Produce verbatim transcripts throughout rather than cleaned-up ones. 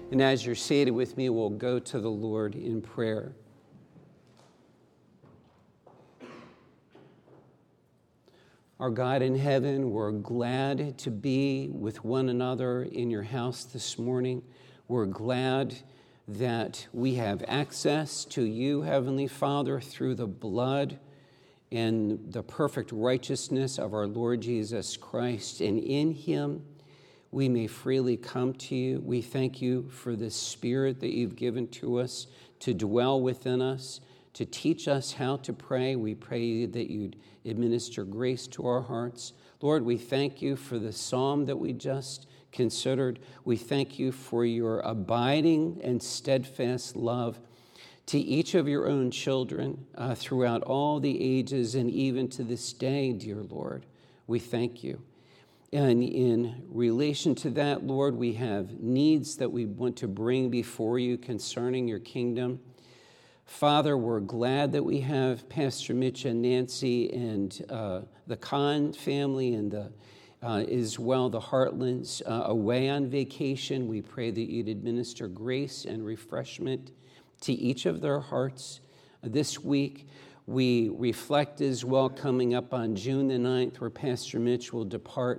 And as you're seated with me, we'll go to the Lord in prayer. Our God in heaven, we're glad to be with one another in your house this morning. We're glad that we have access to you, Heavenly Father, through the blood and the perfect righteousness of our Lord Jesus Christ. And in him, we may freely come to you. We thank you for the Spirit that you've given to us to dwell within us, to teach us how to pray. We pray that you'd administer grace to our hearts. Lord, we thank you for the psalm that we just considered. We thank you for your abiding and steadfast love to each of your own children uh, throughout all the ages and even to this day, dear Lord. We thank you. And in relation to that, Lord, we have needs that we want to bring before you concerning your kingdom. Father, we're glad that we have Pastor Mitch and Nancy and uh, the Kahn family and the, uh, as well the Heartlands uh, away on vacation. We pray that you'd administer grace and refreshment to each of their hearts. This week, we reflect as well coming up on June the ninth, where Pastor Mitch will depart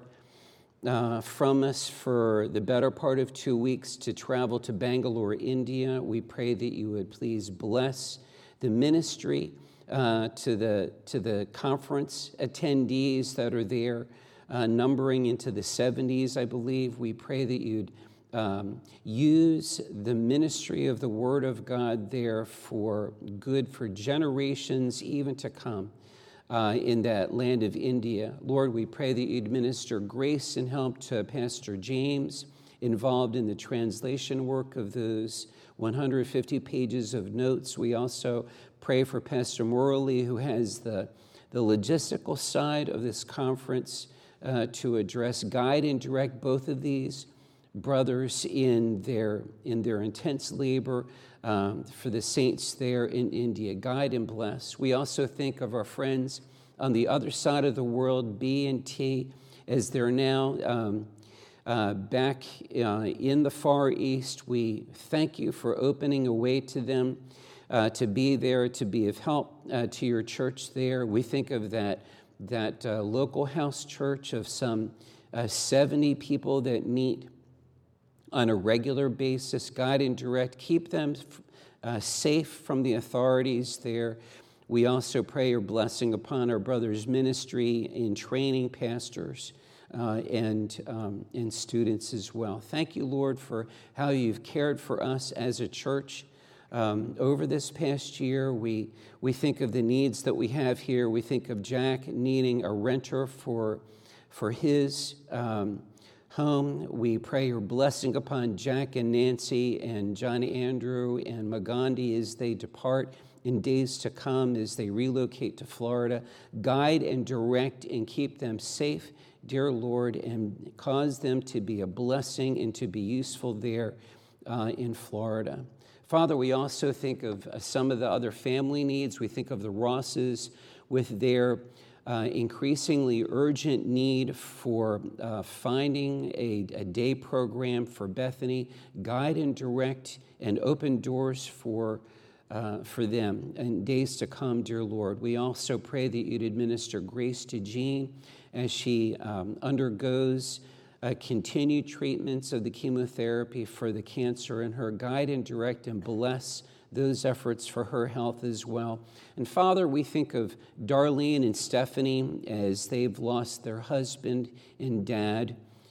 Uh, from us for the better part of two weeks to travel to Bangalore, India. We pray that you would please bless the ministry uh, to the to the conference attendees that are there, uh, numbering into the seventies, I believe. We pray that you'd um, use the ministry of the Word of God there for good for generations even to come. Uh, in that land of India. Lord, we pray that you'd minister grace and help to Pastor James, involved in the translation work of those one hundred fifty pages of notes. We also pray for Pastor Morley, who has the, the logistical side of this conference uh, to address, guide, and direct both of these brothers in their, in their intense labor Um, for the saints there in India. Guide and bless. We also think of our friends on the other side of the world, B and T, as they're now um, uh, back uh, in the Far East. We thank you for opening a way to them uh, to be there, to be of help uh, to your church there. We think of that, that uh, local house church of some uh, seventy people that meet on a regular basis. Guide and direct. Keep them uh, safe from the authorities there. We also pray your blessing upon our brother's ministry in training pastors uh, and, um, and students as well. Thank you, Lord, for how you've cared for us as a church um, over this past year. We, we think of the needs that we have here. We think of Jack needing a renter for, for his um home. We pray your blessing upon Jack and Nancy and John Andrew and Magandhi as they depart in days to come, as they relocate to Florida. Guide and direct and keep them safe, dear Lord, and cause them to be a blessing and to be useful there uh, in Florida. Father, we also think of uh, some of the other family needs. We think of the Rosses with their Uh, increasingly urgent need for uh, finding a, a day program for Bethany. Guide and direct and open doors for, uh, for them in days to come, dear Lord. We also pray that you'd administer grace to Jean as she um, undergoes uh, continued treatments of the chemotherapy for the cancer in her. Guide and direct and bless those efforts for her health as well. And Father, we think of Darlene and Stephanie as they've lost their husband and dad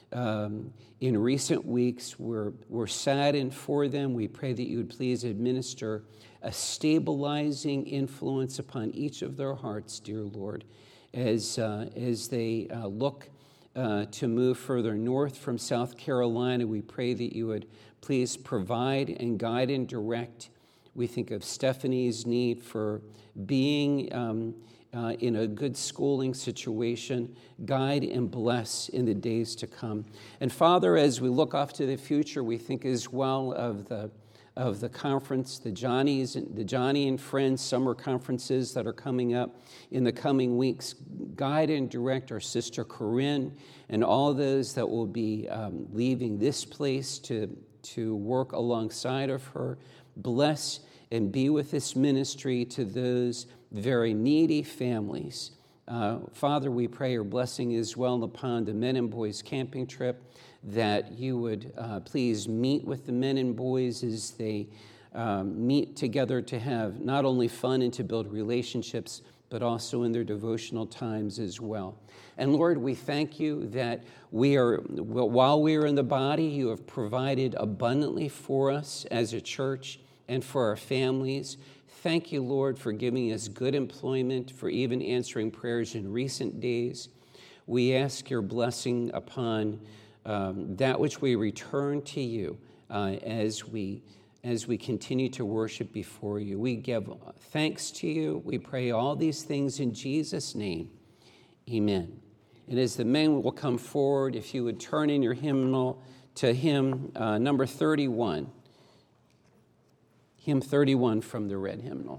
um, in recent weeks. We're, we're saddened for them. We pray that you would please administer a stabilizing influence upon each of their hearts, dear Lord, as, uh, as they uh, look uh, to move further north from South Carolina. We pray that you would please provide and guide and direct. We think of Stephanie's need for being um, uh, in a good schooling situation. Guide and bless in the days to come. And Father, as we look off to the future, we think as well of the of the conference, the Johnny's, the Johnny and Friends summer conferences that are coming up in the coming weeks. Guide and direct our sister Corinne and all those that will be um, leaving this place to to work alongside of her. Bless and be with this ministry to those very needy families. Uh, Father, we pray your blessing as well upon the men and boys camping trip, that you would uh, please meet with the men and boys as they um, meet together to have not only fun and to build relationships, but also in their devotional times as well. And Lord, we thank you that we are, while we are in the body, you have provided abundantly for us as a church and for our families. Thank you, Lord, for giving us good employment, for even answering prayers in recent days. We ask your blessing upon um, that which we return to you uh, as we as we continue to worship before you. We give thanks to you. We pray all these things in Jesus' name. Amen. And as the men will come forward, if you would turn in your hymnal to hymn uh, number thirty-one. Hymn thirty-one from the red hymnal.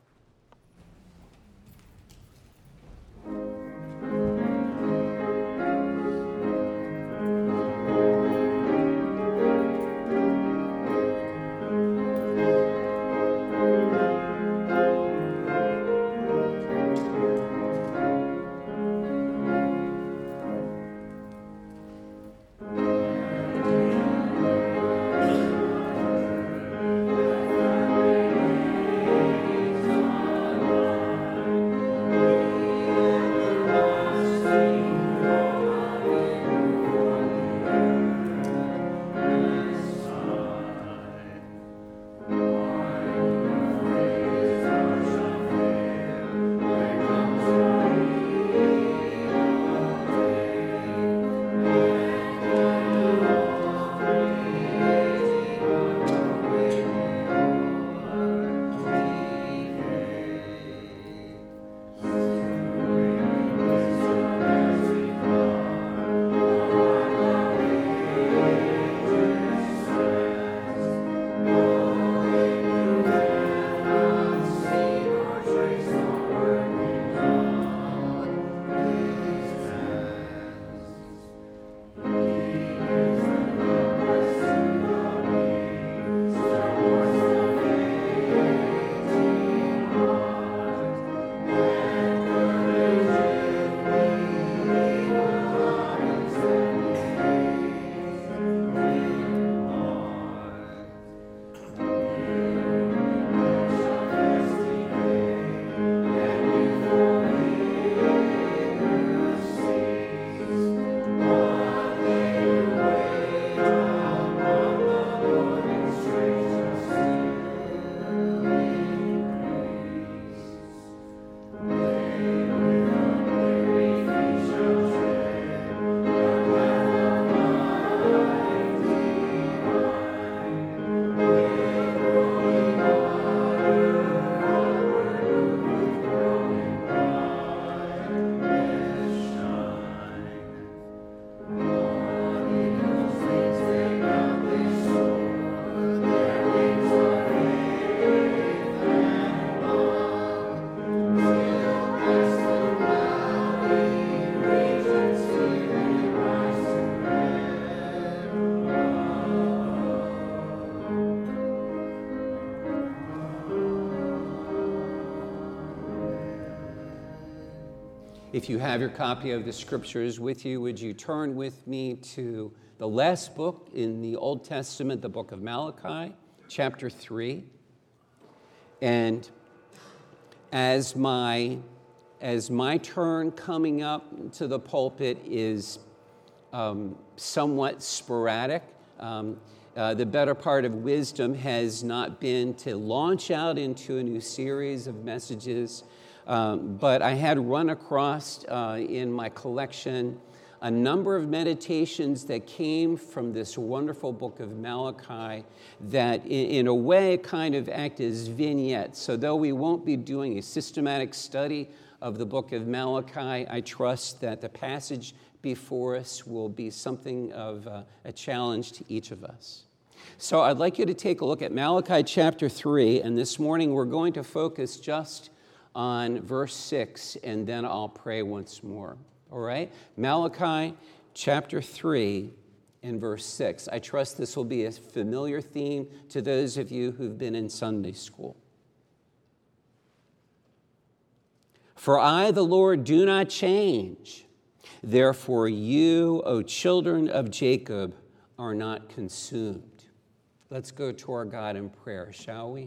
If you have your copy of the scriptures with you, would you turn with me to the last book in the Old Testament, the book of Malachi, chapter three. And as my, as my turn coming up to the pulpit is um, somewhat sporadic, um, uh, the better part of wisdom has not been to launch out into a new series of messages. Um, but I had run across uh, in my collection a number of meditations that came from this wonderful book of Malachi that in, in a way kind of act as vignettes. So though we won't be doing a systematic study of the book of Malachi, I trust that the passage before us will be something of uh, a challenge to each of us. So I'd like you to take a look at Malachi chapter three, and this morning we're going to focus just on verse six, and then I'll pray once more. All right? Malachi chapter three in verse six. I trust this will be a familiar theme to those of you who've been in Sunday school. For I, the Lord, do not change. Therefore you, O children of Jacob, are not consumed. Let's go to our God in prayer, shall we?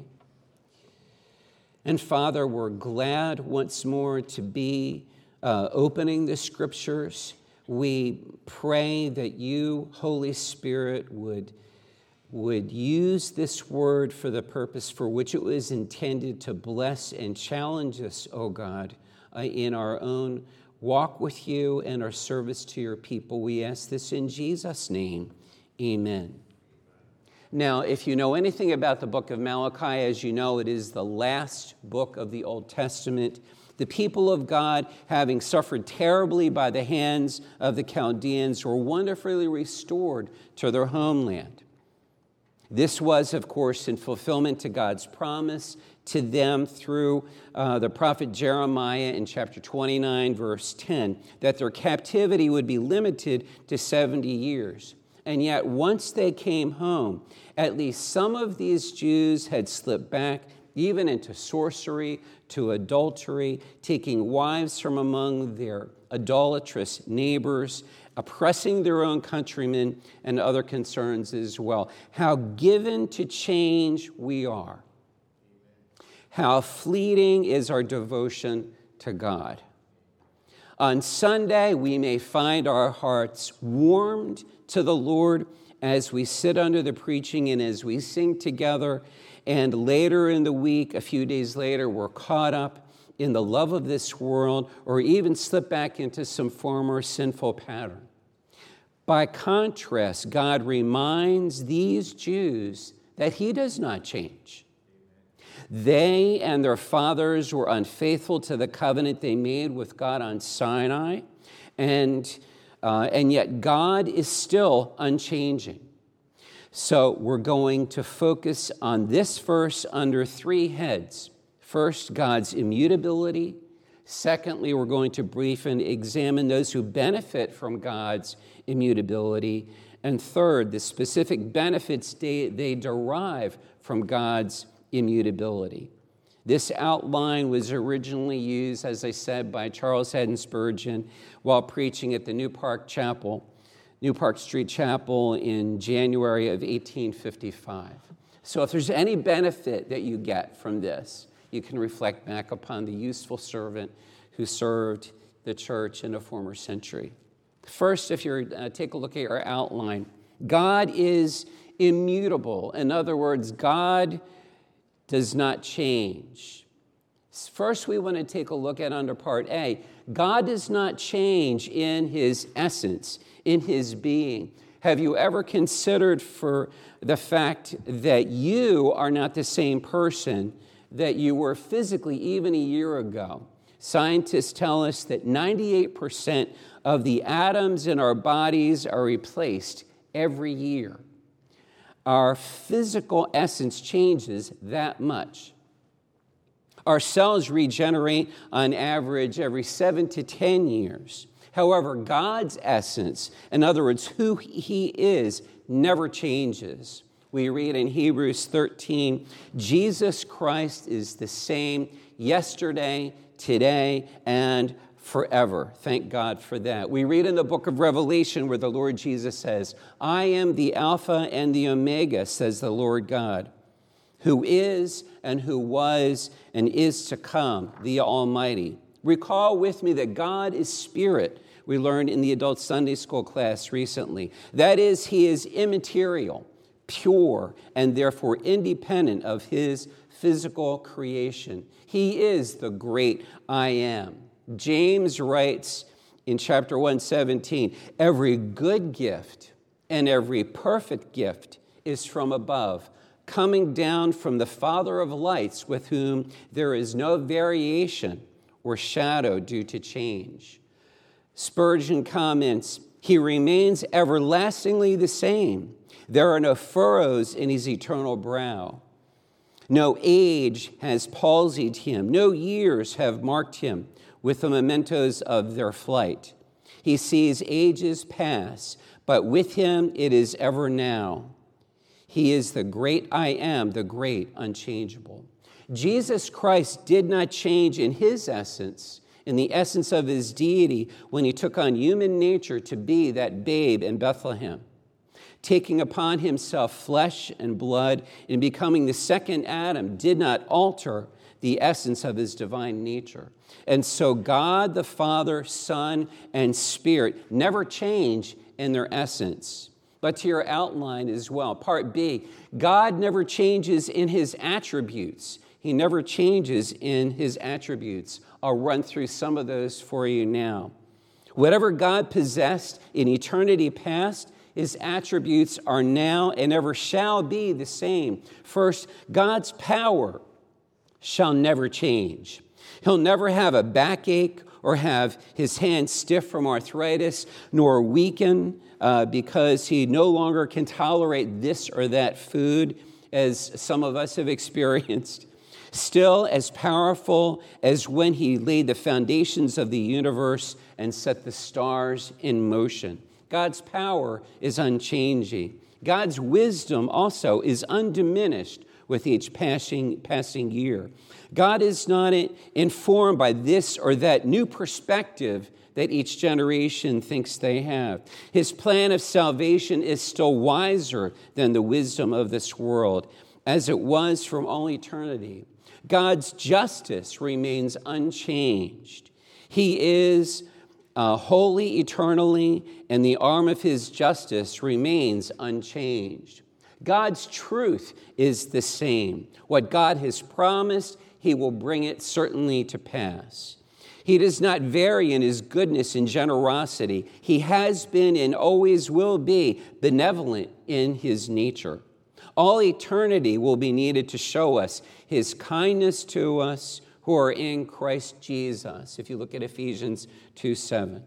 And Father, we're glad once more to be uh, opening the scriptures. We pray that you, Holy Spirit, would, would use this word for the purpose for which it was intended, to bless and challenge us, O God, uh, in our own walk with you and our service to your people. We ask this in Jesus' name. Amen. Now, if you know anything about the book of Malachi, as you know, it is the last book of the Old Testament. The people of God, having suffered terribly by the hands of the Chaldeans, were wonderfully restored to their homeland. This was, of course, in fulfillment to God's promise to them through uh, the prophet Jeremiah in chapter twenty-nine, verse ten, that their captivity would be limited to seventy years. And yet, once they came home, at least some of these Jews had slipped back even into sorcery, to adultery, taking wives from among their idolatrous neighbors, oppressing their own countrymen, and other concerns as well. How given to change we are. How fleeting is our devotion to God. On Sunday, we may find our hearts warmed to the Lord as we sit under the preaching and as we sing together. And later in the week, a few days later, we're caught up in the love of this world, or even slip back into some former sinful pattern. By contrast, God reminds these Jews that he does not change. They and their fathers were unfaithful to the covenant they made with God on Sinai, and, uh, and yet God is still unchanging. So we're going to focus on this verse under three heads. First, God's immutability. Secondly, we're going to briefly examine those who benefit from God's immutability. And third, the specific benefits they, they derive from God's immutability. This outline was originally used, as I said, by Charles Haddon Spurgeon while preaching at the New Park Chapel, New Park Street Chapel in January of eighteen fifty-five. So if there's any benefit that you get from this, you can reflect back upon the useful servant who served the church in a former century. First, if you uh, take a look at your outline, God is immutable. In other words, God does not change. First, we want to take a look at under part A. God does not change in his essence, in his being. Have you ever considered for the fact that you are not the same person that you were physically even a year ago? Scientists tell us that ninety-eight percent of the atoms in our bodies are replaced every year. Our physical essence changes that much. Our cells regenerate on average every seven to ten years. However, God's essence, in other words, who he is, never changes. We read in Hebrews thirteen, Jesus Christ is the same yesterday, today, and forever. Thank God for that. We read in the book of Revelation where the Lord Jesus says, I am the Alpha and the Omega, says the Lord God, who is and who was and is to come, the Almighty. Recall with me that God is spirit. We learned in the adult Sunday school class recently. That is, he is immaterial, pure, and therefore independent of his physical creation. He is the great I am. James writes in chapter one seventeen, every good gift and every perfect gift is from above, coming down from the Father of lights, with whom there is no variation or shadow due to change. Spurgeon comments, he remains everlastingly the same. There are no furrows in his eternal brow. No age has palsied him. No years have marked him with the mementos of their flight. He sees ages pass, but with him it is ever now. He is the great I am, the great unchangeable. Jesus Christ did not change in his essence, in the essence of his deity, when he took on human nature to be that babe in Bethlehem, taking upon himself flesh and blood and becoming the second Adam did not alter the essence of his divine nature. And so God, the Father, Son, and Spirit never change in their essence. But to your outline as well, part B, God never changes in his attributes. He never changes in his attributes. I'll run through some of those for you now. Whatever God possessed in eternity past, his attributes are now and ever shall be the same. First, God's power shall never change. He'll never have a backache or have his hands stiff from arthritis, nor weaken uh, because he no longer can tolerate this or that food, as some of us have experienced. Still as powerful as when he laid the foundations of the universe and set the stars in motion. God's power is unchanging. God's wisdom also is undiminished with each passing, passing year. God is not informed by this or that new perspective that each generation thinks they have. His plan of salvation is still wiser than the wisdom of this world, as it was from all eternity. God's justice remains unchanged. He is uh, holy eternally, and the arm of his justice remains unchanged. God's truth is the same. What God has promised, he will bring it certainly to pass. He does not vary in his goodness and generosity. He has been and always will be benevolent in his nature. All eternity will be needed to show us his kindness to us who are in Christ Jesus, if you look at Ephesians two seven.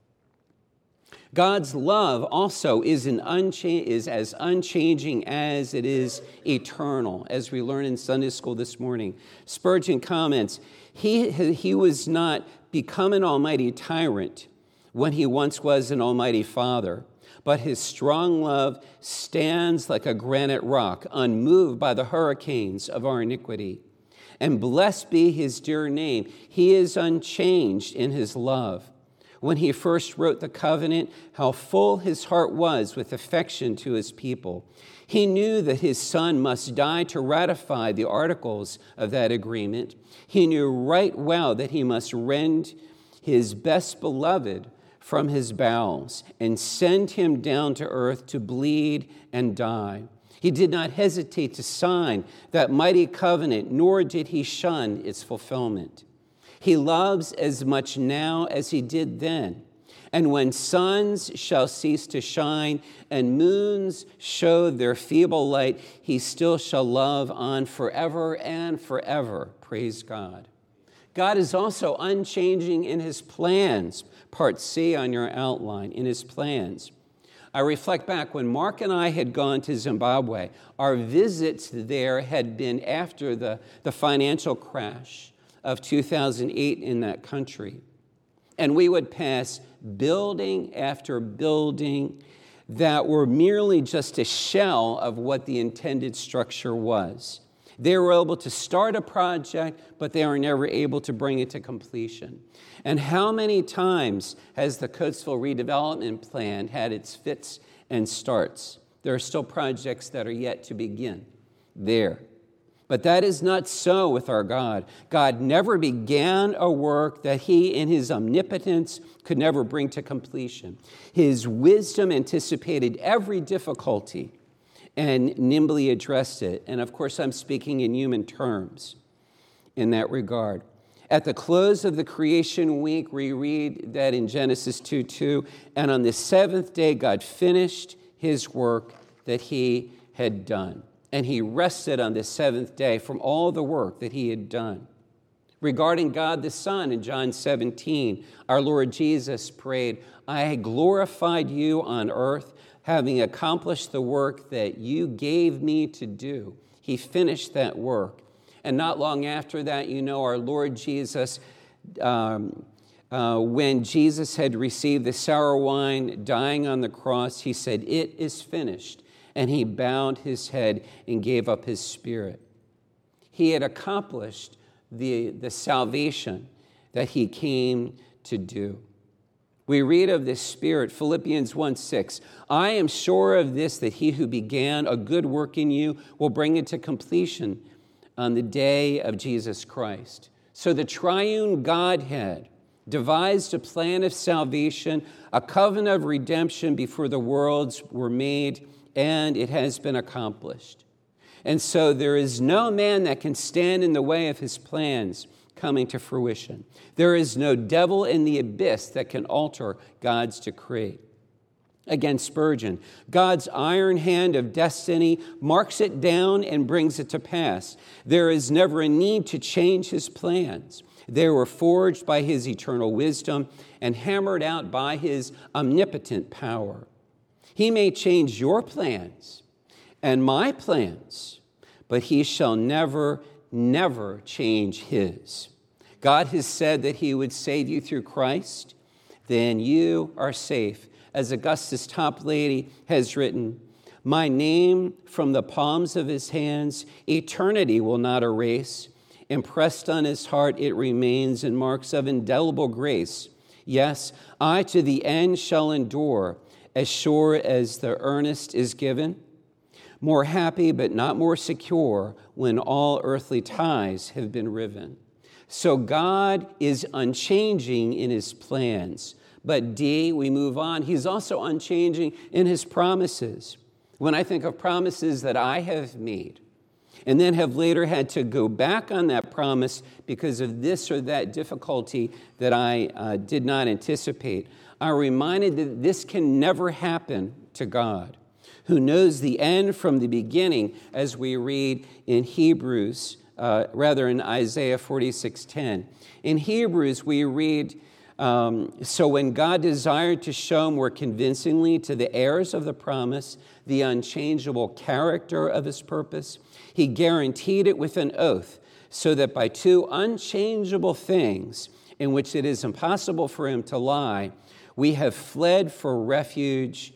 God's love also is, an uncha- is as unchanging as it is eternal, as we learn in Sunday school this morning. Spurgeon comments, he, he was not become an almighty tyrant when he once was an almighty father, but his strong love stands like a granite rock, unmoved by the hurricanes of our iniquity. And blessed be his dear name. He is unchanged in his love. When he first wrote the covenant, how full his heart was with affection to his people. He knew that his son must die to ratify the articles of that agreement. He knew right well that he must rend his best beloved from his bowels and send him down to earth to bleed and die. He did not hesitate to sign that mighty covenant, nor did he shun its fulfillment. He loves as much now as he did then. And when suns shall cease to shine and moons show their feeble light, he still shall love on forever and forever. Praise God. God is also unchanging in his plans. Part C on your outline, in his plans. I reflect back when Mark and I had gone to Zimbabwe. Our visits there had been after the, the financial crash of two thousand eight in that country. And we would pass building after building that were merely just a shell of what the intended structure was. They were able to start a project, but they were never able to bring it to completion. And how many times has the Coatesville redevelopment plan had its fits and starts? There are still projects that are yet to begin there. But that is not so with our God. God never began a work that he, in his omnipotence, could never bring to completion. His wisdom anticipated every difficulty and nimbly addressed it. And of course, I'm speaking in human terms in that regard. At the close of the creation week, we read that in Genesis two two, and on the seventh day, God finished his work that he had done. And he rested on the seventh day from all the work that he had done. Regarding God the Son, in John seventeen, our Lord Jesus prayed, I glorified you on earth, having accomplished the work that you gave me to do. He finished that work. And not long after that, you know, our Lord Jesus um, uh, when Jesus had received the sour wine, dying on the cross, he said, "It is finished." And he bowed his head and gave up his spirit. He had accomplished the, the salvation that he came to do. We read of this Spirit, Philippians one six. "I am sure of this, that he who began a good work in you will bring it to completion on the day of Jesus Christ." So the triune Godhead devised a plan of salvation, a covenant of redemption before the worlds were made, and it has been accomplished. And so there is no man that can stand in the way of his plans coming to fruition. There is no devil in the abyss that can alter God's decree. Again, Spurgeon, God's iron hand of destiny marks it down and brings it to pass. There is never a need to change his plans. They were forged by his eternal wisdom and hammered out by his omnipotent power. He may change your plans and my plans, but he shall never, never change his. God has said that he would save you through Christ, then you are safe. As Augustus Toplady has written, "My name from the palms of his hands, eternity will not erase. Impressed on his heart it remains in marks of indelible grace. Yes, I to the end shall endure, as sure as the earnest is given. More happy, but not more secure, when all earthly ties have been riven." So God is unchanging in his plans. But D, we move on, he's also unchanging in his promises. When I think of promises that I have made, and then have later had to go back on that promise because of this or that difficulty that I uh, did not anticipate, I'm reminded that this can never happen to God, who knows the end from the beginning, as we read in Hebrews, uh, rather in Isaiah forty-six ten. In Hebrews, we read, um, "So when God desired to show more convincingly to the heirs of the promise the unchangeable character of his purpose, he guaranteed it with an oath, so that by two unchangeable things in which it is impossible for him to lie, we have fled for refuge.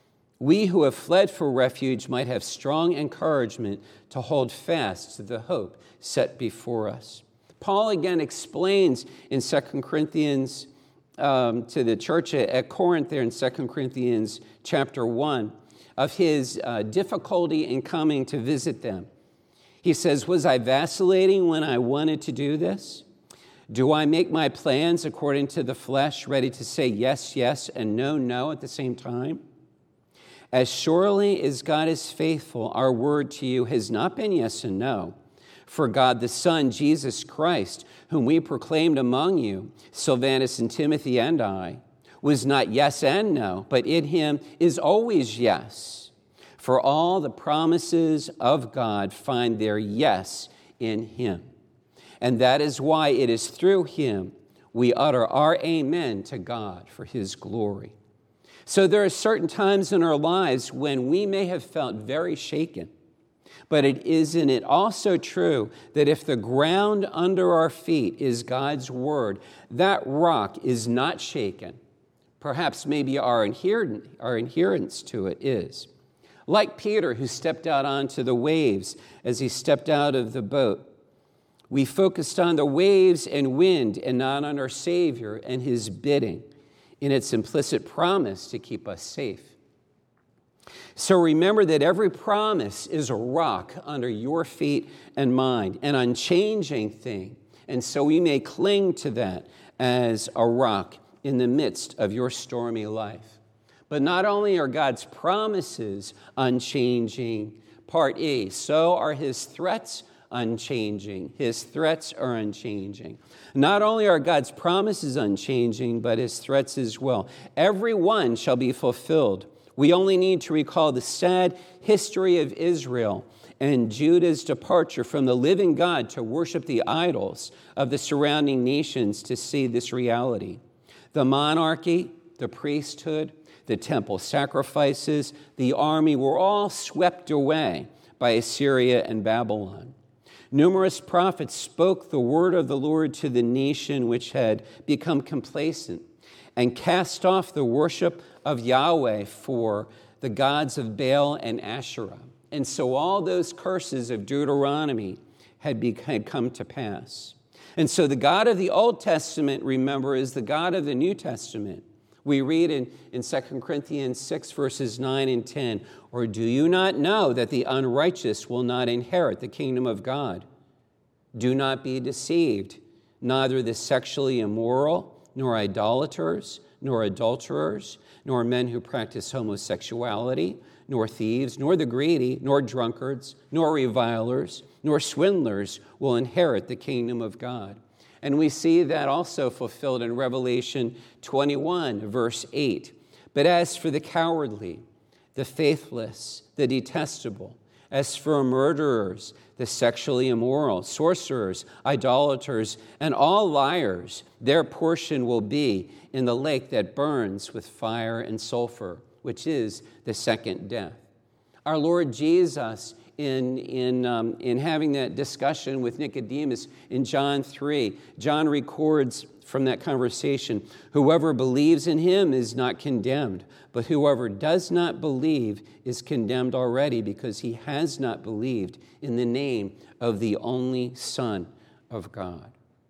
We who have fled for refuge might have strong encouragement to hold fast to the hope set before us." Paul again explains in Second Corinthians um, to the church at Corinth there in Second Corinthians chapter one of his uh, difficulty in coming to visit them. He says, "Was I vacillating when I wanted to do this? Do I make my plans according to the flesh, ready to say yes, yes, and no, no at the same time? As surely as God is faithful, our word to you has not been yes and no. For God the Son, Jesus Christ, whom we proclaimed among you, Silvanus and Timothy and I, was not yes and no, but in him is always yes. For all the promises of God find their yes in him. And that is why it is through him we utter our amen to God for his glory." So there are certain times in our lives when we may have felt very shaken. But it isn't it also true that if the ground under our feet is God's word, that rock is not shaken. Perhaps maybe our adherence, our adherence to it is. Like Peter, who stepped out onto the waves as he stepped out of the boat, we focused on the waves and wind and not on our Savior and his bidding in its implicit promise to keep us safe. So remember that every promise is a rock under your feet and mine, an unchanging thing. And so we may cling to that as a rock in the midst of your stormy life. But not only are God's promises unchanging, part E, so are his threats unchanging. His threats are unchanging. Not only are God's promises unchanging, but his threats as well. Every one shall be fulfilled. We only need to recall the sad history of Israel and Judah's departure from the living God to worship the idols of the surrounding nations to see this reality. The monarchy, the priesthood, the temple sacrifices, the army were all swept away by Assyria and Babylon. Numerous prophets spoke the word of the Lord to the nation which had become complacent and cast off the worship of Yahweh for the gods of Baal and Asherah. And so all those curses of Deuteronomy had, be, had come to pass. And so the God of the Old Testament, remember, is the God of the New Testament. We read in, in Second Corinthians six, verses nine and ten, or do you not know that the unrighteous will not inherit the kingdom of God? Do not be deceived. Neither the sexually immoral, nor idolaters, nor adulterers, nor men who practice homosexuality, nor thieves, nor the greedy, nor drunkards, nor revilers, nor swindlers will inherit the kingdom of God. And we see that also fulfilled in Revelation twenty-one, verse eight. But as for the cowardly, the faithless, the detestable, as for murderers, the sexually immoral, sorcerers, idolaters, and all liars, their portion will be in the lake that burns with fire and sulfur, which is the second death. Our Lord Jesus, in, in, um, in having that discussion with Nicodemus in John three, John records from that conversation, whoever believes in him is not condemned, but whoever does not believe is condemned already because he has not believed in the name of the only Son of God.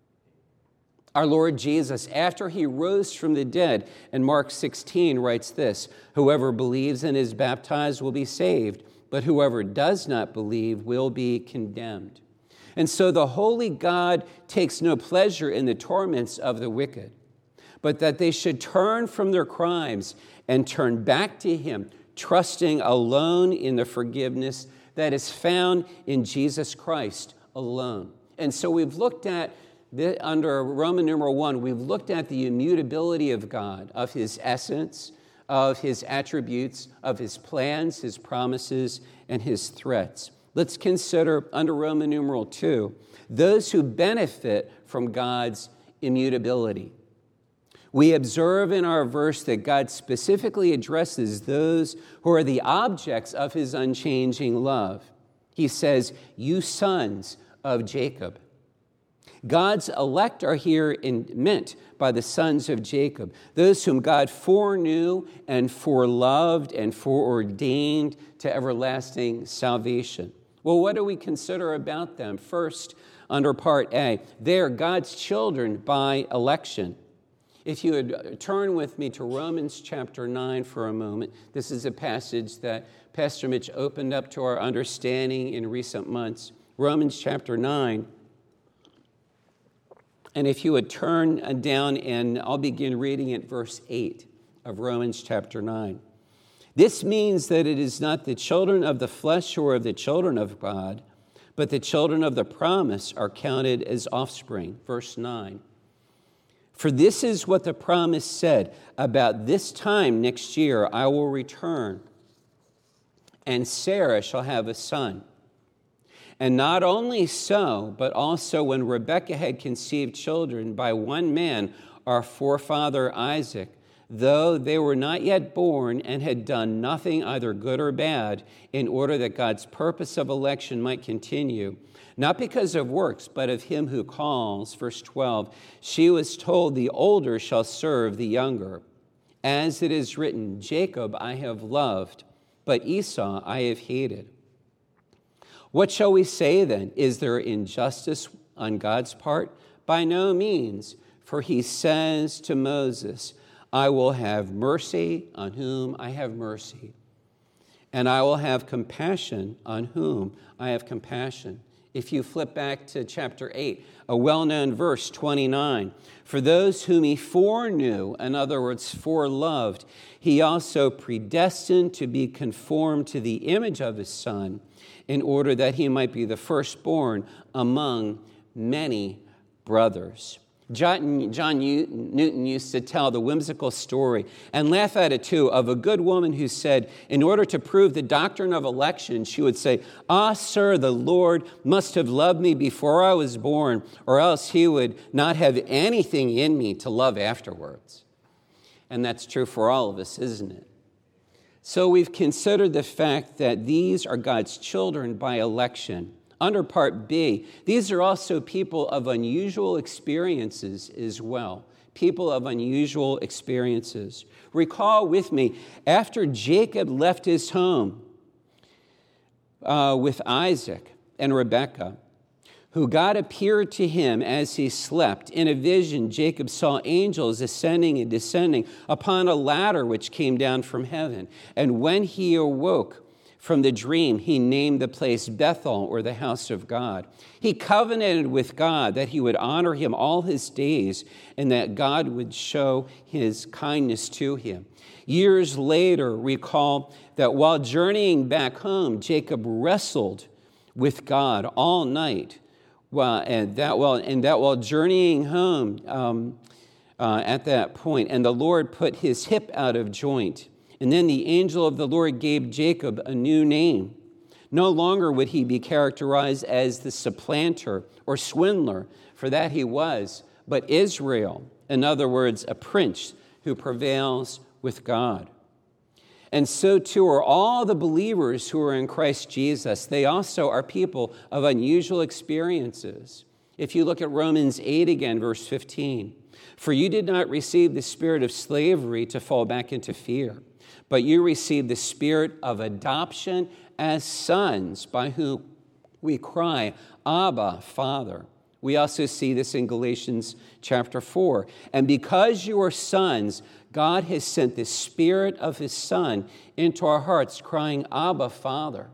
Our Lord Jesus, after he rose from the dead, in Mark sixteen writes this, whoever believes and is baptized will be saved, but whoever does not believe will be condemned. And so the holy God takes no pleasure in the torments of the wicked, but that they should turn from their crimes and turn back to him, trusting alone in the forgiveness that is found in Jesus Christ alone. And so we've looked at, the, under Roman numeral one, we've looked at the immutability of God, of his essence, of his attributes, of his plans, his promises, and his threats. Let's consider, under Roman numeral two, those who benefit from God's immutability. We observe in our verse that God specifically addresses those who are the objects of his unchanging love. He says, you sons of Jacob. God's elect are here in, meant by the sons of Jacob, those whom God foreknew and foreloved and foreordained to everlasting salvation. Well, what do we consider about them? First, under part A, they are God's children by election. If you would turn with me to Romans chapter nine for a moment. This is a passage that Pastor Mitch opened up to our understanding in recent months. Romans chapter nine. And if you would turn down, and I'll begin reading at verse eight of Romans chapter nine. This means that it is not the children of the flesh who are the children of God, but the children of the promise are counted as offspring. Verse nine. For this is what the promise said, about this time next year I will return, and Sarah shall have a son. And not only so, but also when Rebekah had conceived children by one man, our forefather Isaac, though they were not yet born and had done nothing either good or bad, in order that God's purpose of election might continue, not because of works, but of him who calls. Verse twelve, she was told, the older shall serve the younger. As it is written, Jacob I have loved, but Esau I have hated. What shall we say then? Is there injustice on God's part? By no means, for he says to Moses, I will have mercy on whom I have mercy, and I will have compassion on whom I have compassion. If you flip back to chapter eight, a well-known verse, twenty-nine, for those whom he foreknew, in other words, foreloved, he also predestined to be conformed to the image of his Son, in order that he might be the firstborn among many brothers. John, John Newton used to tell the whimsical story, and laugh at it too, of a good woman who said, in order to prove the doctrine of election, she would say, ah, sir, the Lord must have loved me before I was born, or else he would not have anything in me to love afterwards. And that's true for all of us, isn't it? So we've considered the fact that these are God's children by election Under part B, these are also people of unusual experiences as well. People of unusual experiences. Recall with me, after Jacob left his home uh, with Isaac and Rebekah, who God appeared to him as he slept. In a vision, Jacob saw angels ascending and descending upon a ladder which came down from heaven. And when he awoke from the dream, he named the place Bethel, or the house of God. He covenanted with God that he would honor him all his days and that God would show his kindness to him. Years later, recall that while journeying back home, Jacob wrestled with God all night. Well, and that while and that while journeying home um, uh, at that point, and the Lord put his hip out of joint. And then the angel of the Lord gave Jacob a new name. No longer would he be characterized as the supplanter or swindler, for that he was, but Israel, in other words, a prince who prevails with God. And so too are all the believers who are in Christ Jesus. They also are people of unusual experiences. If you look at Romans eight again, verse fifteen, for you did not receive the spirit of slavery to fall back into fear, but you received the spirit of adoption as sons, by whom we cry, Abba, Father. We also see this in Galatians chapter four. And because you are sons, God has sent the Spirit of his Son into our hearts, crying, Abba, Father.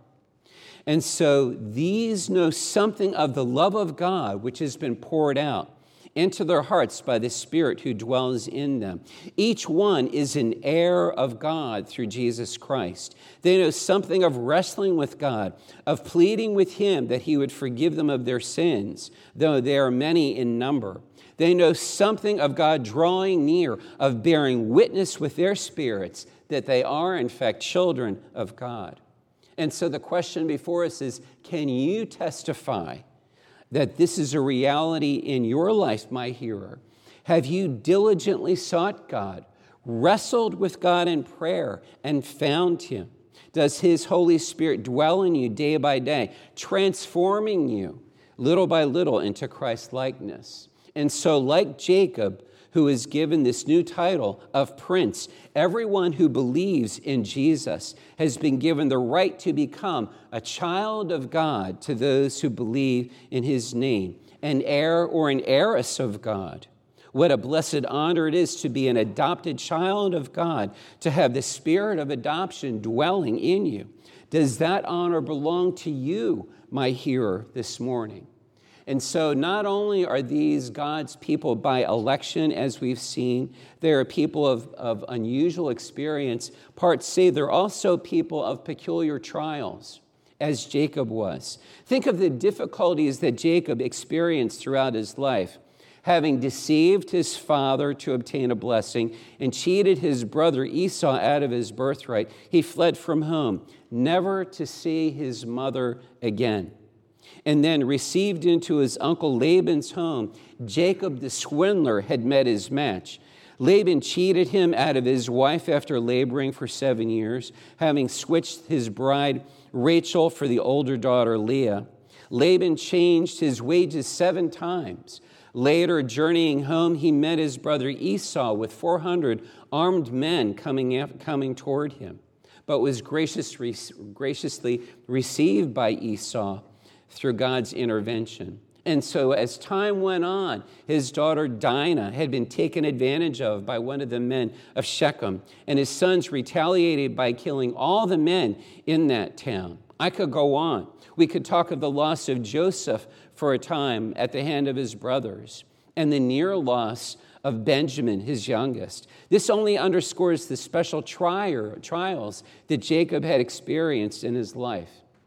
And so these know something of the love of God, which has been poured out into their hearts by the Spirit who dwells in them. Each one is an heir of God through Jesus Christ. They know something of wrestling with God, of pleading with him that he would forgive them of their sins, though they are many in number. They know something of God drawing near, of bearing witness with their spirits that they are, in fact, children of God. And so the question before us is, can you testify that this is a reality in your life, my hearer? Have you diligently sought God, wrestled with God in prayer, and found him? Does his Holy Spirit dwell in you day by day, transforming you little by little into Christ-likeness? And so, like Jacob, who is given this new title of prince, everyone who believes in Jesus has been given the right to become a child of God to those who believe in his name, an heir or an heiress of God. What a blessed honor it is to be an adopted child of God, to have the spirit of adoption dwelling in you. Does that honor belong to you, my hearer, this morning? And so not only are these God's people by election, as we've seen, they are people of, of unusual experience. Part C, they're also people of peculiar trials, as Jacob was. Think of the difficulties that Jacob experienced throughout his life. Having deceived his father to obtain a blessing and cheated his brother Esau out of his birthright, he fled from home, never to see his mother again. And then received into his uncle Laban's home, Jacob the swindler had met his match. Laban cheated him out of his wife after laboring for seven years, having switched his bride Rachel for the older daughter Leah. Laban changed his wages seven times. Later, journeying home, he met his brother Esau with four hundred armed men coming, after, coming toward him, but was gracious, graciously received by Esau through God's intervention. And so as time went on, his daughter Dinah had been taken advantage of by one of the men of Shechem, and his sons retaliated by killing all the men in that town. I could go on. We could talk of the loss of Joseph for a time at the hand of his brothers, and the near loss of Benjamin, his youngest. This only underscores the special trier, trials that Jacob had experienced in his life.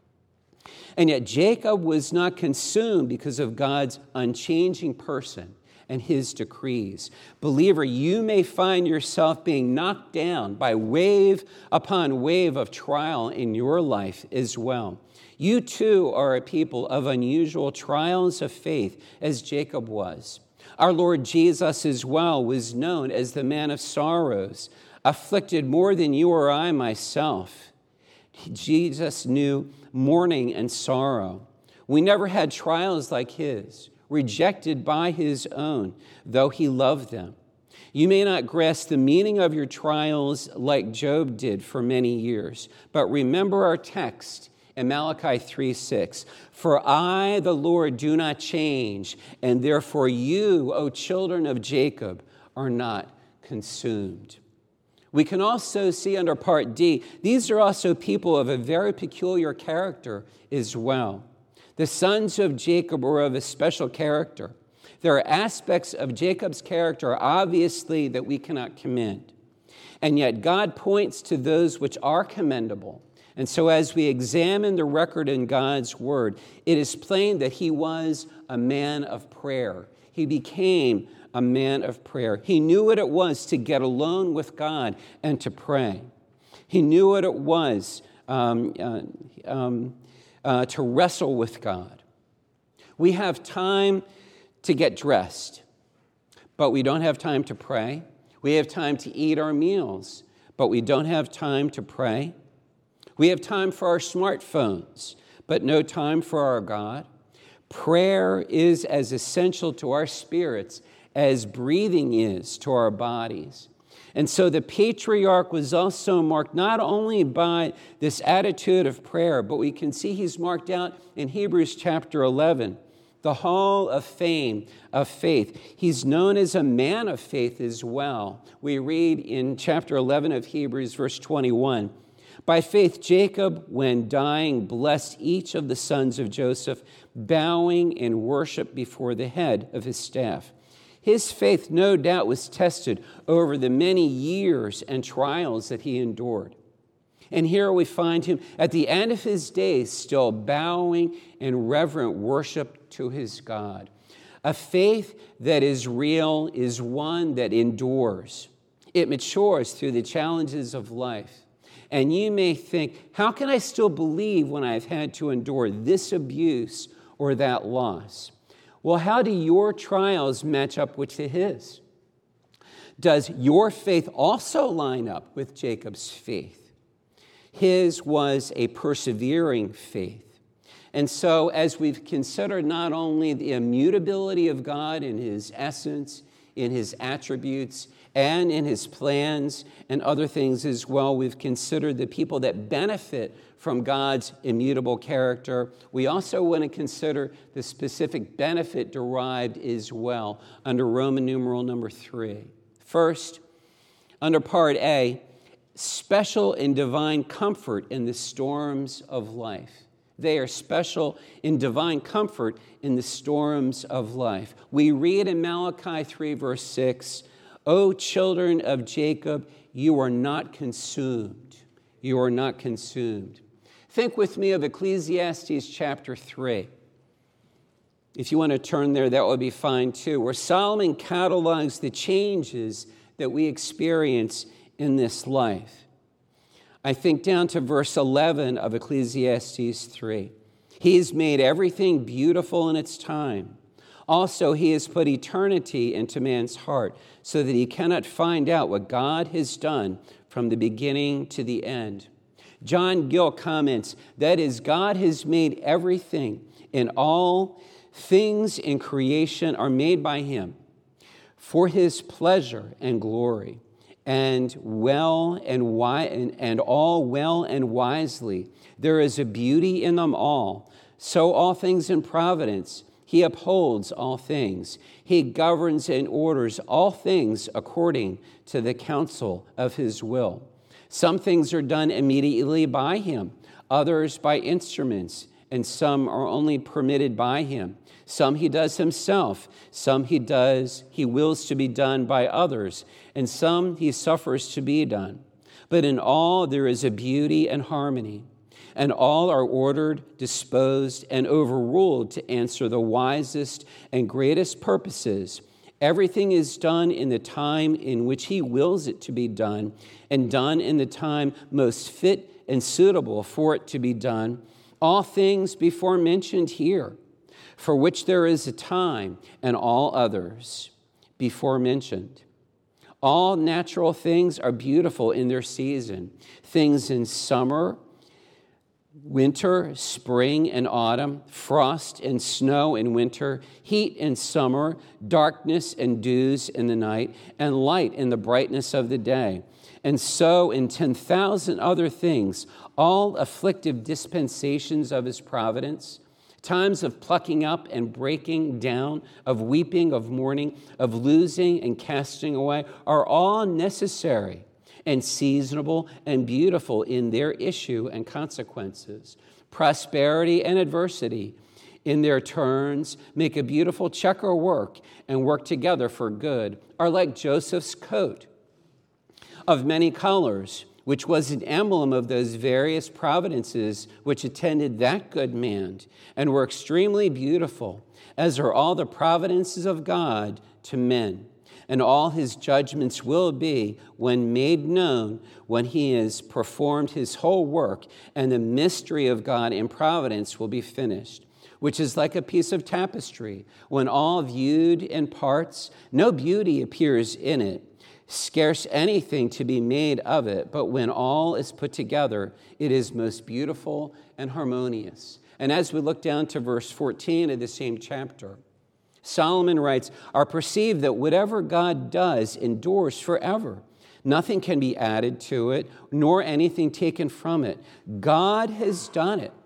And yet Jacob was not consumed because of God's unchanging person and his decrees. Believer, you may find yourself being knocked down by wave upon wave of trial in your life as well. You too are a people of unusual trials of faith, as Jacob was. Our Lord Jesus as well was known as the man of sorrows, afflicted more than you or I myself. Jesus knew mourning and sorrow. We never had trials like his, rejected by his own, though he loved them. You may not grasp the meaning of your trials like Job did for many years, but remember our text in Malachi three six. For I, the Lord, do not change, and therefore you, O children of Jacob, are not consumed. We can also see under part D, these are also people of a very peculiar character as well. The sons of Jacob were of a special character. There are aspects of Jacob's character, obviously, that we cannot commend. And yet God points to those which are commendable. And so as we examine the record in God's word, it is plain that he was a man of prayer. He became a man of prayer. He knew what it was to get alone with God and to pray. He knew what it was um, uh, um, uh, to wrestle with God. We have time to get dressed, but we don't have time to pray. We have time to eat our meals, but we don't have time to pray. We have time for our smartphones, but no time for our God. Prayer is as essential to our spirits as breathing is to our bodies. And so the patriarch was also marked not only by this attitude of prayer, but we can see he's marked out in Hebrews chapter eleven, the hall of fame of faith. He's known as a man of faith as well. We read in chapter eleven of Hebrews, verse twenty-one, by faith, Jacob, when dying, blessed each of the sons of Joseph, bowing in worship before the head of his staff. His faith, no doubt, was tested over the many years and trials that he endured. And here we find him at the end of his days still bowing in reverent worship to his God. A faith that is real is one that endures. It matures through the challenges of life. And you may think, how can I still believe when I've had to endure this abuse or that loss? Well, how do your trials match up with his? Does your faith also line up with Jacob's faith? His was a persevering faith. And so as we've considered not only the immutability of God in his essence, in his attributes, and in his plans and other things as well, we've considered the people that benefit from God's immutable character. We also want to consider the specific benefit derived as well under Roman numeral number three. First, under part A, special and divine comfort in the storms of life. They are special in divine comfort in the storms of life. We read in Malachi three, verse six, O children of Jacob, you are not consumed. You are not consumed. Think with me of Ecclesiastes chapter three. If you want to turn there, that would be fine too, where Solomon catalogs the changes that we experience in this life. I think down to verse eleven of Ecclesiastes three. He has made everything beautiful in its time. Also, he has put eternity into man's heart so that he cannot find out what God has done from the beginning to the end. John Gill comments, that is, God has made everything, and all things in creation are made by him for his pleasure and glory, and well and wi- and, and all well and wisely. There is a beauty in them all. So all things in providence. He upholds all things. He governs and orders all things according to the counsel of his will. Some things are done immediately by him, others by instruments, and some are only permitted by him. Some he does himself, some he does, he wills to be done by others, and some he suffers to be done. But in all there is a beauty and harmony, and all are ordered, disposed, and overruled to answer the wisest and greatest purposes. Everything is done in the time in which he wills it to be done, and done in the time most fit and suitable for it to be done. All things before mentioned here, for which there is a time, and all others before mentioned. All natural things are beautiful in their season. Things in summer winter, spring, and autumn, frost and snow in winter, heat in summer, darkness and dews in the night, and light in the brightness of the day. And so in ten thousand other things, all afflictive dispensations of his providence, times of plucking up and breaking down, of weeping, of mourning, of losing and casting away, are all necessary and seasonable and beautiful in their issue and consequences. Prosperity and adversity in their turns make a beautiful checker work and work together for good, are like Joseph's coat of many colors, which was an emblem of those various providences which attended that good man and were extremely beautiful, as are all the providences of God to men. And all his judgments will be, when made known, when he has performed his whole work, and the mystery of God in providence will be finished, which is like a piece of tapestry. When all viewed in parts, no beauty appears in it, scarce anything to be made of it, but when all is put together, it is most beautiful and harmonious. And as we look down to verse fourteen of the same chapter, Solomon writes, "I perceive that whatever God does endures forever. Nothing can be added to it, nor anything taken from it. God has done it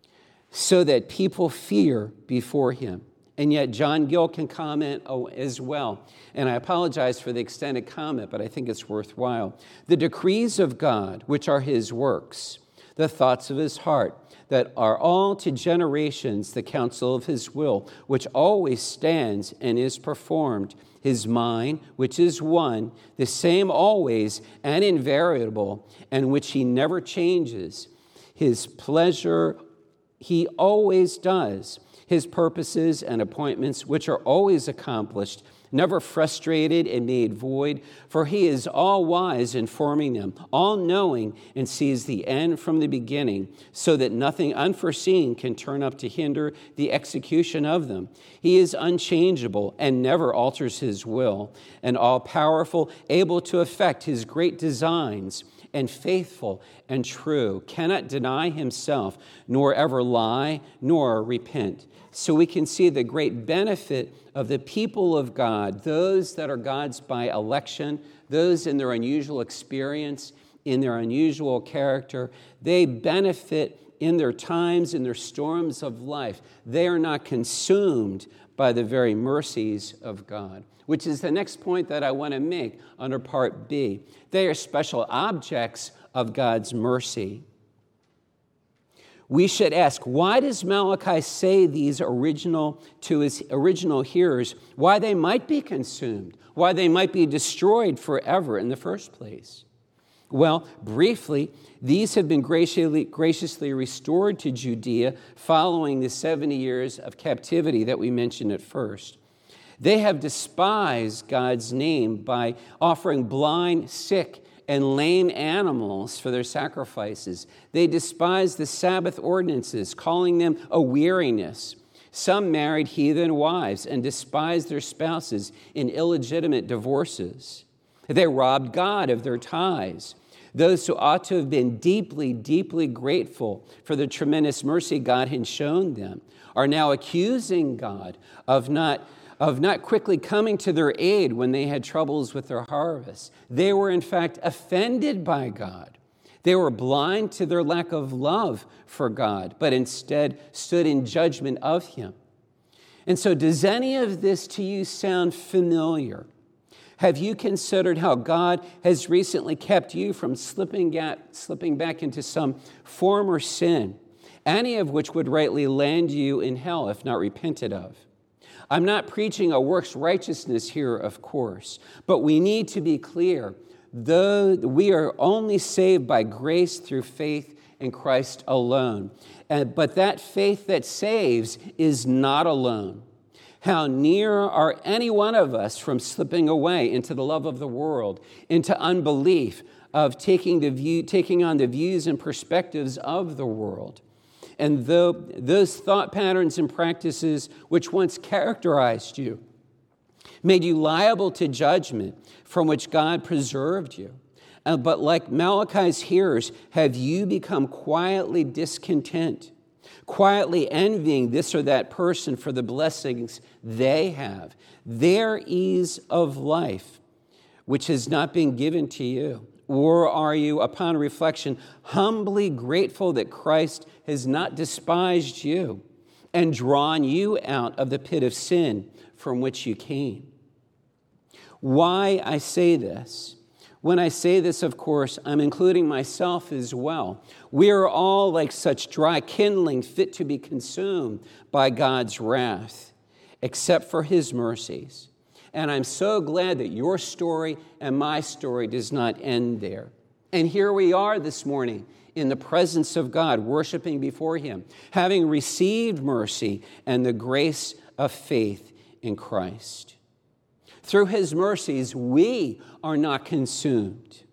so that people fear before him." And yet John Gill can comment oh, as well. And I apologize for the extended comment, but I think it's worthwhile. "The decrees of God, which are his works, the thoughts of his heart, that are all to generations the counsel of his will, which always stands and is performed, his mind, which is one, the same always and invariable, and which he never changes, his pleasure he always does, his purposes and appointments, which are always accomplished, never frustrated and made void, for he is all-wise in forming them, all-knowing, and sees the end from the beginning, so that nothing unforeseen can turn up to hinder the execution of them. He is unchangeable and never alters his will, and all-powerful, able to effect his great designs, and faithful and true, cannot deny himself, nor ever lie, nor repent. So we can see the great benefit of the people of God, those that are God's by election, those in their unusual experience, in their unusual character. They benefit in their times, in their storms of life. They are not consumed by the very mercies of God, which is the next point that I want to make under part B. They are special objects of God's mercy. We should ask, why does Malachi say these original to his original hearers, why they might be consumed, why they might be destroyed forever in the first place? Well, briefly, these have been graciously, graciously restored to Judea following the seventy years of captivity that we mentioned at first. They have despised God's name by offering blind, sick, and lame animals for their sacrifices. They despise the Sabbath ordinances, calling them a weariness. Some married heathen wives and despised their spouses in illegitimate divorces. They robbed God of their tithes. Those who ought to have been deeply, deeply grateful for the tremendous mercy God had shown them are now accusing God of not of not quickly coming to their aid when they had troubles with their harvest. They were, in fact, offended by God. They were blind to their lack of love for God, but instead stood in judgment of him. And so does any of this to you sound familiar? Have you considered how God has recently kept you from slipping, gap, slipping back into some former sin, any of which would rightly land you in hell if not repented of? I'm not preaching a works righteousness here, of course, but we need to be clear. Though we are only saved by grace through faith in Christ alone, and, but that faith that saves is not alone. How near are any one of us from slipping away into the love of the world, into unbelief, of taking, the view, taking on the views and perspectives of the world? And though those thought patterns and practices which once characterized you made you liable to judgment from which God preserved you, Uh, but like Malachi's hearers, have you become quietly discontent, quietly envying this or that person for the blessings they have, their ease of life, which has not been given to you? Or are you, upon reflection, humbly grateful that Christ has not despised you and drawn you out of the pit of sin from which you came? Why I say this? When I say this, of course, I'm including myself as well. We are all like such dry kindling fit to be consumed by God's wrath, except for his mercies. And I'm so glad that your story and my story does not end there. And here we are this morning in the presence of God, worshiping before him, having received mercy and the grace of faith in Christ. Through his mercies, we are not consumed.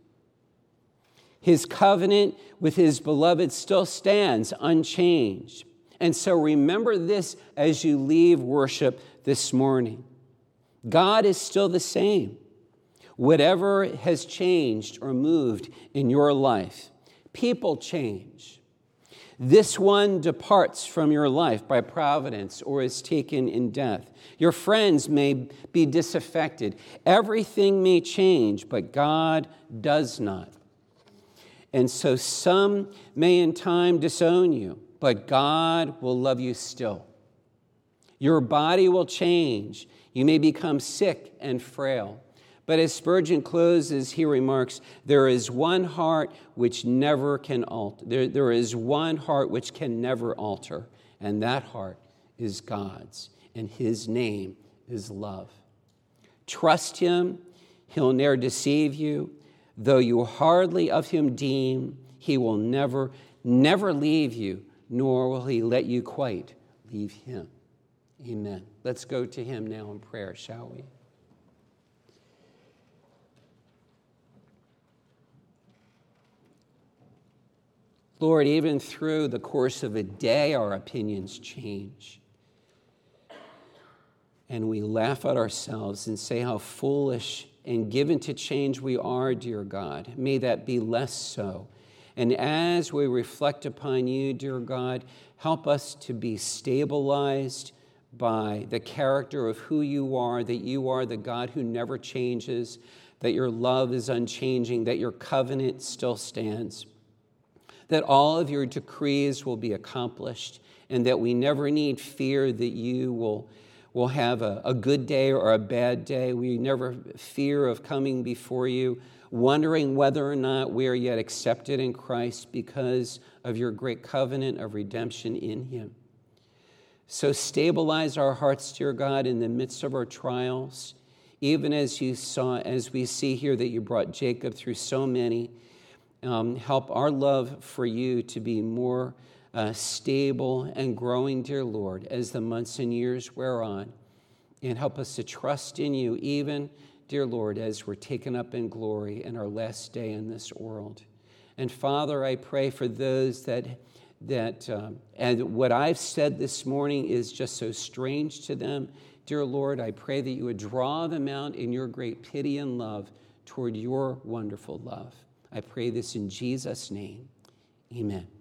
His covenant with his beloved still stands unchanged. And so remember this as you leave worship this morning. God is still the same. Whatever has changed or moved in your life, people change. This one departs from your life by providence or is taken in death. Your friends may be disaffected. Everything may change, but God does not. And so some may in time disown you, but God will love you still. Your body will change. You may become sick and frail. But as Spurgeon closes, he remarks, there is one heart which never can alter. There, there is one heart which can never alter, and that heart is God's, and his name is love. Trust him. He'll ne'er deceive you. Though you hardly of him deem, he will never, never leave you, nor will he let you quite leave him. Amen. Let's go to him now in prayer, shall we? Lord, even through the course of a day, our opinions change. And we laugh at ourselves and say how foolish and given to change we are, dear God. May that be less so. And as we reflect upon you, dear God, help us to be stabilized by the character of who you are, that you are the God who never changes, that your love is unchanging, that your covenant still stands, that all of your decrees will be accomplished, and that we never need fear that you will, will have a, a good day or a bad day. We never fear of coming before you, wondering whether or not we are yet accepted in Christ because of your great covenant of redemption in him. So stabilize our hearts, dear God, in the midst of our trials, even as you saw, as we see here that you brought Jacob through so many. Um, help our love for you to be more uh, stable and growing, dear Lord, as the months and years wear on. And help us to trust in you, even, dear Lord, as we're taken up in glory in our last day in this world. And Father, I pray for those that that um, and what I've said this morning is just so strange to them. Dear Lord, I pray that you would draw them out in your great pity and love toward your wonderful love. I pray this in Jesus' name. Amen.